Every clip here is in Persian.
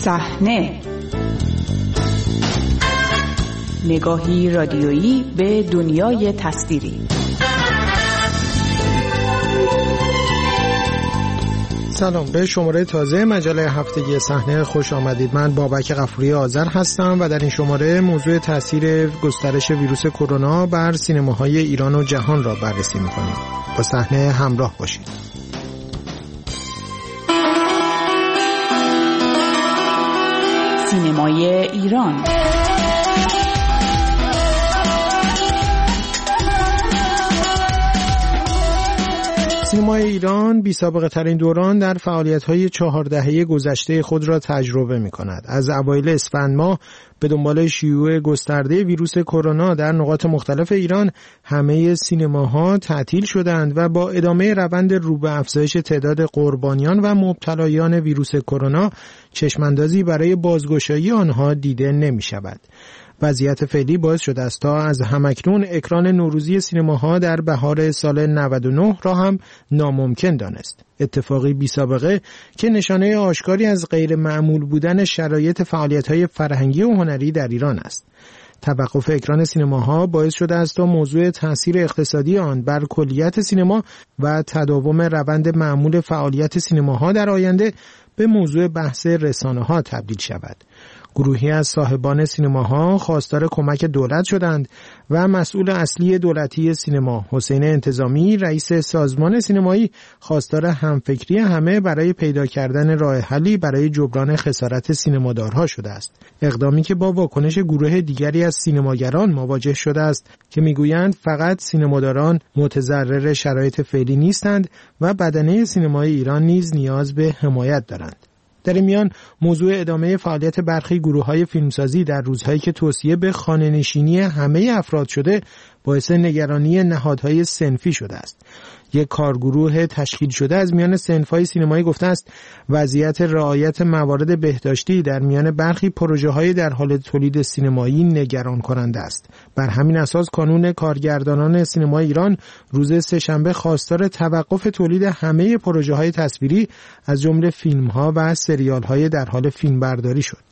صحنه، نگاهی رادیویی به دنیای تصویری. سلام، به شماره تازه مجله هفتگی صحنه خوش آمدید. من بابک غفوری آذر هستم و در این شماره موضوع تاثیر گسترش ویروس کرونا بر سینماهای ایران و جهان را بررسی می‌کنیم. با صحنه همراه باشید. سینمای ایران. سینمای ایران بی سابقه ترین دوران در فعالیت‌های 4 دهه گذشته خود را تجربه می‌کند. از اوایل اسفند ماه به دنبال شیوع گسترده ویروس کرونا در نقاط مختلف ایران همه سینماها تعطیل شدند و با ادامه روند رو به افزایش تعداد قربانیان و مبتلایان ویروس کرونا چشماندازی برای بازگشایی آنها دیده نمی‌شود. وضعیت فعلی باعث شده است تا از همکنون اکران نوروزی سینماها در بهار سال 99 را هم ناممکن دانست. اتفاقی بی سابقه که نشانه آشکاری از غیر معمول بودن شرایط فعالیت‌های فرهنگی و هنری در ایران است. توقف اکران سینماها باعث شده است تا موضوع تأثیر اقتصادی آن بر کلیت سینما و تداوم روند معمول فعالیت سینماها در آینده به موضوع بحث رسانه‌ها تبدیل شود. گروهی از صاحبان سینماها خواستار کمک دولت شدند و مسئول اصلی دولتی سینما حسین انتظامی رئیس سازمان سینمایی خواستار همفکری همه برای پیدا کردن راه حلی برای جبران خسارت سینمادارها شده است. اقدامی که با واکنش گروه دیگری از سینماگران مواجه شده است که میگویند فقط سینماداران متضرر شرایط فعلی نیستند و بدنه سینمای ایران نیز نیاز به حمایت دارند. در این میان موضوع ادامه فعالیت برخی گروه‌های فیلمسازی در روزهایی که توصیه به خانه‌نشینی همه افراد شده باعث نگرانی نهادهای صنفی شده است. یک کارگروه تشکیل شده از میان صنف‌های سینمایی گفته است وضعیت رعایت موارد بهداشتی در میان برخی پروژه‌های در حال تولید سینمایی نگران کننده است. بر همین اساس کانون کارگردانان سینمای ایران روز سه‌شنبه خواستار توقف تولید همه پروژه‌های تصویری از جمله فیلم‌ها و سریال‌های در حال فیلمبرداری شد.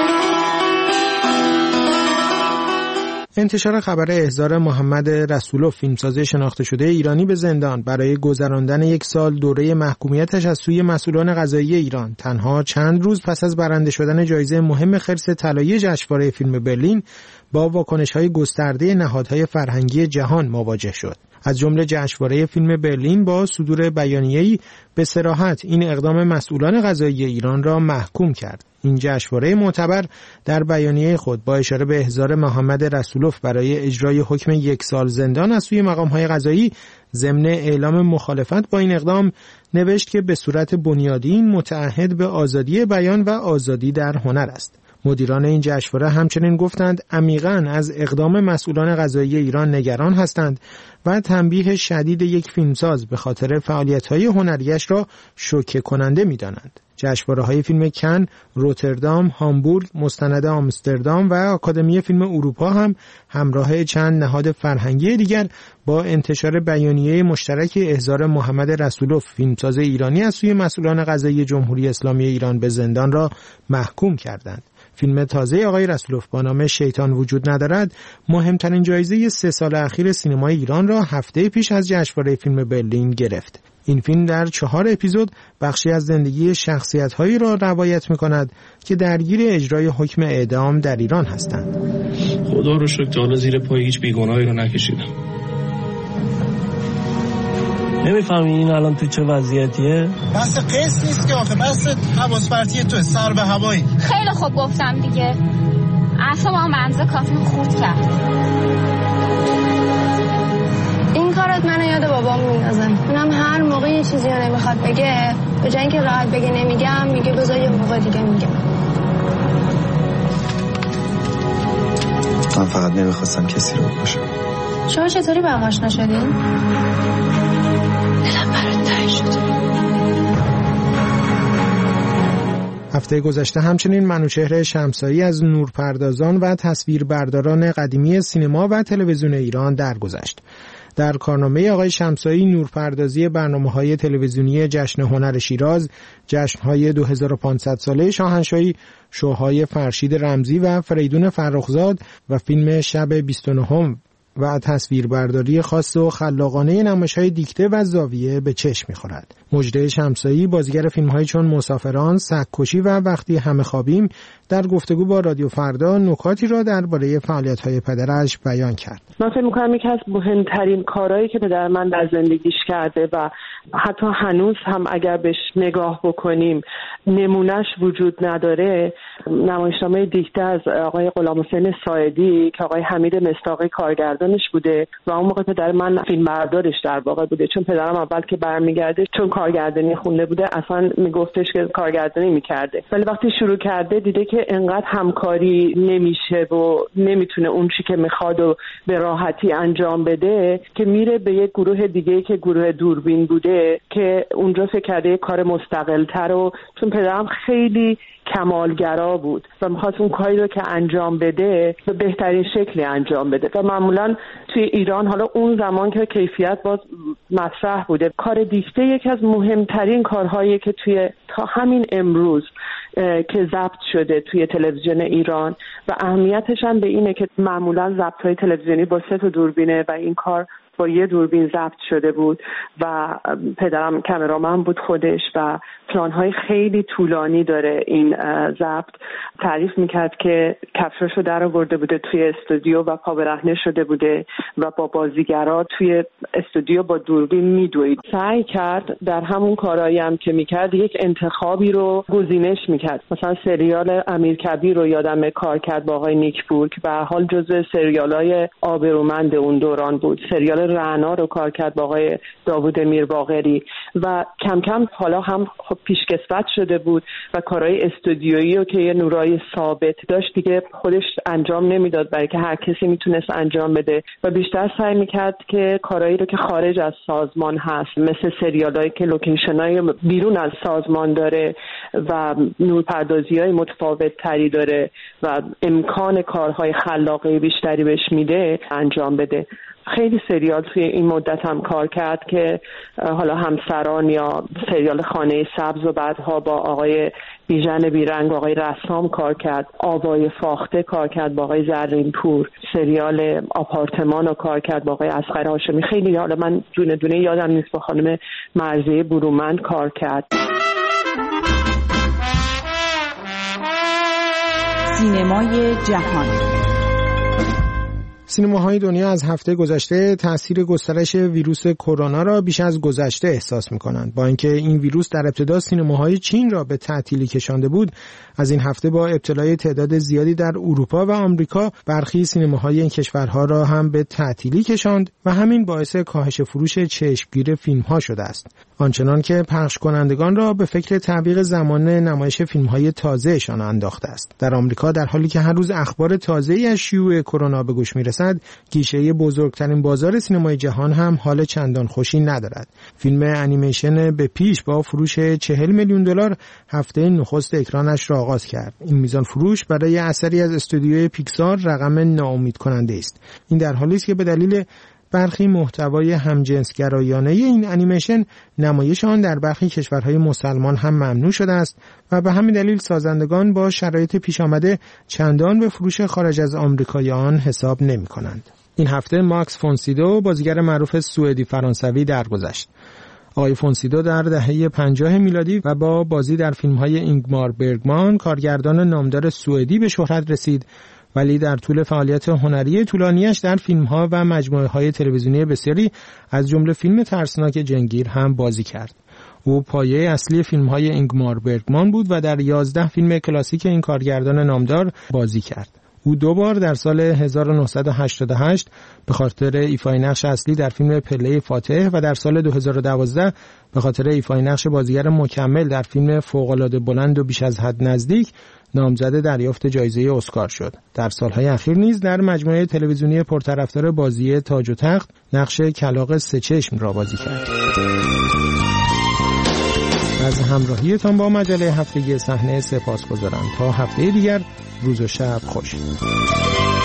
انتشار خبر احضار محمد رسولوف فیلمساز شناخته شده ایرانی به زندان برای گذراندن 1 سال دوره محکومیتش از سوی مسئولان قضایی ایران تنها چند روز پس از برنده شدن جایزه مهم خرس طلایی جشنواره فیلم برلین با واکنش‌های گسترده نهادهای فرهنگی جهان مواجه شد. از جمله جشنواره فیلم برلین با صدور بیانیه‌ای به صراحت این اقدام مسئولان قضایی ایران را محکوم کرد. این جشنواره معتبر در بیانیه خود با اشاره به احضار محمد رسولوف برای اجرای حکم 1 سال زندان از سوی مقام‌های قضایی ضمن اعلام مخالفت با این اقدام نوشت که به صورت بنیادین متعهد به آزادی بیان و آزادی در هنر است. مدیران این جشنواره همچنین گفتند عمیقاً از اقدام مسئولان قضایی ایران نگران هستند و تنبیه شدید یک فیلمساز به خاطر فعالیت‌های هنریش را شوکه کننده می‌دانند. جشنواره‌های فیلم کن، روتردام، هامبورگ، مستند آمستردام و آکادمی فیلم اروپا هم همراه چند نهاد فرهنگی دیگر با انتشار بیانیه مشترک احضار محمد رسولوف فیلمساز ایرانی از سوی مسئولان قضایی جمهوری اسلامی ایران به زندان را محکوم کردند. فیلم تازه آقای رسولوف با نام شیطان وجود ندارد مهمترین جایزه 3 سال اخیر سینمای ایران را هفته پیش از جشنواره فیلم برلین گرفت. این فیلم در 4 اپیزود بخشی از زندگی شخصیت‌هایی را روایت می‌کند که درگیر اجرای حکم اعدام در ایران هستند. خدا رو شکر تا حالا زیر پای هیچ بیگناهی رو نکشیدم. نمی‌فهمی این الان تو چه وضعیتیه؟ بس قصد نیست که آخه بس حواس پرتی تو سر به هوایی. خیلی خوب گفتم دیگه. اعصابم منزه کافی خورد کرد. این کارت منو یاد بابام میندازه. اونم هر موقع یه چیزی رو نمیخواد بگه به جای اینکه راحت بگه نمیگم میگه بذار یه موقع دیگه میگم. من فقط نمیخواستم کسی رو بکشم. شما چطوری با هم آشنا شدین؟ دلم برات تنگ شد. هفته گذشته همچنین منوچهر شمسایی از نورپردازان و تصویربرداران قدیمی سینما و تلویزیون ایران درگذشت. در کارنامه آقای شمسایی نورپردازی برنامه‌های تلویزیونی جشن هنر شیراز، جشن‌های 2500 ساله شاهنشاهی، شوهای فرشید رمزی و فریدون فرخزاد و فیلم شب 29 و تصویربرداری خاص و خلاقانه نمایش‌های دیکته و زاویه به چشم می‌خورد. مژده شمسایی بازیگر فیلم‌هایی چون مسافران، سگ‌کشی و وقتی همه خوابیم در گفتگو با رادیو فردا نکاتی را درباره فعالیت‌های پدرش بیان کرد. من فکر می‌کنم یکی از مهمترین کارهایی که پدر من در زندگیش کرده و حتی هنوز هم اگر بهش نگاه بکنیم نمونهش وجود نداره، نمایشنامه دیکته از آقای غلامحسین ساعدی که آقای حمید مصداقی کارگردانش بوده و اون موقع پدر من فیلمبردارش در واقع بوده، چون پدرم اول که برمیگرده چون کارگردانی خونده بوده اصلا میگفتش که کارگردانی میکرده، ولی وقتی شروع کرده دیده که انقدر همکاری نمیشه و نمیتونه اون چی که میخواد و به راحتی انجام بده که میره به یک گروه دیگه که گروه دوربین بوده که اونجا فکر کرده کار مستقل‌تر و چون پدرم خیلی کمالگرا بود و میخواست اون کاری رو که انجام بده به بهترین شکلی انجام بده و معمولا توی ایران حالا اون زمان که کیفیت باز مطرح بوده، کار دیکته یکی از مهمترین کارهایی که توی تا همین امروز که ضبط شده توی تلویزیون ایران و اهمیتش هم به اینه که معمولا ضبط‌های تلویزیونی با 3 دوربینه و این کار با 1 دوربین ضبط شده بود و پدرم کامرامن بود خودش و پلان‌های خیلی طولانی داره این ضبط. تعریف میکرد که کفشاشو در آورده بوده توی استودیو و پا برهنه شده بوده و با بازیگرا توی استودیو با دوربین میدوید. سعی کرد در همون کارهایی هم که میکرد یک انتخابی رو گزینش میکرد. مثلا سریال امیرکبیر رو یادم کار کرد با آقای نیکپور که به هر حال جزو سریال‌های آبرومند اون دوران بود. سریال رعنا رو کار کرد با آقای داوود میرباقری و کم کم حالا هم خب پیشکسوت شده بود و کارهای استودیویی رو که یه نورای ثابت داشت دیگه خودش انجام نمیداد برای که هر کسی میتونست انجام بده و بیشتر سعی میکرد که کارهایی رو که خارج از سازمان هست مثل سریالایی که لوکیشنای بیرون از سازمان داره و نورپردازی‌های متفاوت تری داره و امکان کارهای خلاقه بیشتری بهش میده انجام بده. خیلی سریال توی این مدت هم کار کرد که حالا همسران یا سریال خانه سبز و بعدها با آقای بیژن بیرنگ و آقای رسام کار کرد، آوای فاخته کار کرد با آقای زرین پور، سریال آپارتمان رو کار کرد با آقای اصغر هاشمی. خیلی حالا من دونه دونه یادم نیست با خانم مرضیه برومند کار کرد. سینمای جهان. سینماهای دنیا از هفته گذشته تأثیر گسترش ویروس کرونا را بیش از گذشته احساس می‌کنند. با اینکه این ویروس در ابتدا سینماهای چین را به تعطیلی کشانده بود، از این هفته با ابتلای تعداد زیادی در اروپا و آمریکا برخی سینماهای این کشورها را هم به تعطیلی کشاند و همین باعث کاهش فروش چشمگیر فیلم‌ها شده است. آنچنان که پخش کنندگان را به فکر تعویق زمان نمایش فیلم‌های تازه‌شان انداخته است. در آمریکا در حالی که هر روز اخبار تازه‌ای از شیوع کرونا به گوش می‌رسد، گیشه بزرگترین بازار سینمای جهان هم حال چندان خوشی ندارد. فیلم انیمیشن به پیش با فروش 40 میلیون دلار هفته نخست اکرانش را آغاز کرد. این میزان فروش برای اثری از استودیوی پیکسار رقم ناامید کننده است. این در حالی است که به دلیل برخی محتوای همجنسگرایانه این انیمیشن نمایش آن در برخی کشورهای مسلمان هم ممنوع شده است و به همین دلیل سازندگان با شرایط پیش آمده چندان به فروش خارج از آمریکای آن حساب نمی کنند. این هفته ماکس فونسیدو بازیگر معروف سوئدی فرانسوی درگذشت. آقای فونسیدو در دهه 50 میلادی و با بازی در فیلم‌های اینگمار برگمان کارگردان نامدار سوئدی به شهرت رسید، ولی در طول فعالیت هنری طولانیش در فیلم‌ها و مجموعه‌های تلویزیونی بسیاری از جمله فیلم ترسناک جنگیر هم بازی کرد. او پایه اصلی فیلم‌های اینگمار برگمان بود و در 11 فیلم کلاسیک این کارگردان نامدار بازی کرد. او 2 بار در سال 1988 به خاطر ایفای نقش اصلی در فیلم پله فاتح و در سال 2012 به خاطر ایفای نقش بازیگر مکمل در فیلم فوق‌العاده بلند و بیش از حد نزدیک نامزد دریافت جایزه اسکار شد. در سالهای اخیر نیز در مجموعه تلویزیونی پرطرفدار بازی تاج و تخت نقش کلاغ سه چشم را بازی کرد. از همراهیتان با مجله هفتگی صحنه سپاسگزارم. تا هفته دیگر، روز و شب خوش.